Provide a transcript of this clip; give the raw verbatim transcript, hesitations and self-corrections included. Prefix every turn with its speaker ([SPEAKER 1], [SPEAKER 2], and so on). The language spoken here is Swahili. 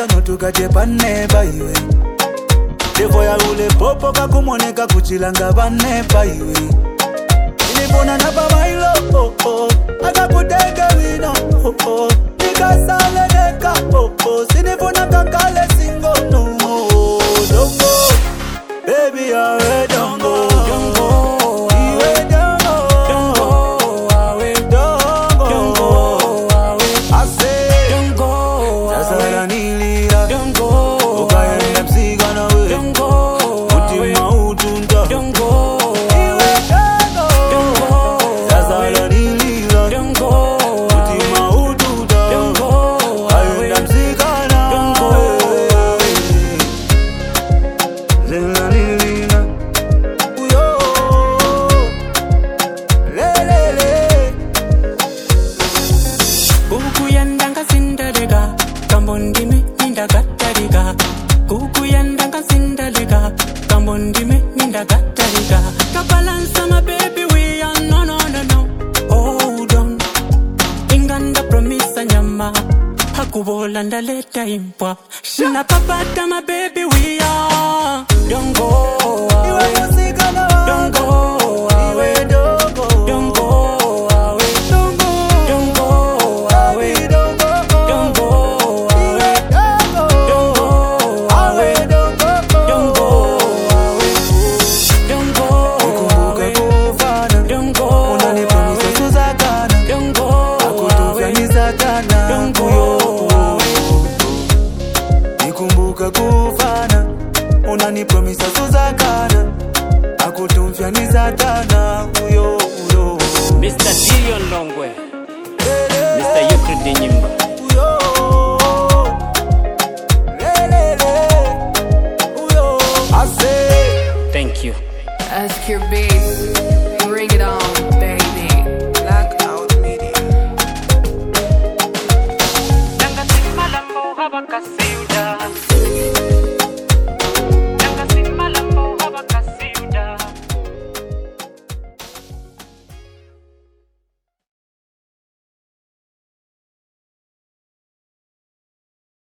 [SPEAKER 1] pano tukachepane paiwe. Devo ya ule popo kakumoneka kuchilanga bane paiwe. Nilipona napa mailo oh oh, akakutega wino oh oh, nikasale neka oh oh, sinipona kakale singo no oh, don't go, baby I don't go, don't go.
[SPEAKER 2] Landa leta impwa. Shina papata my baby we are. Don't go away.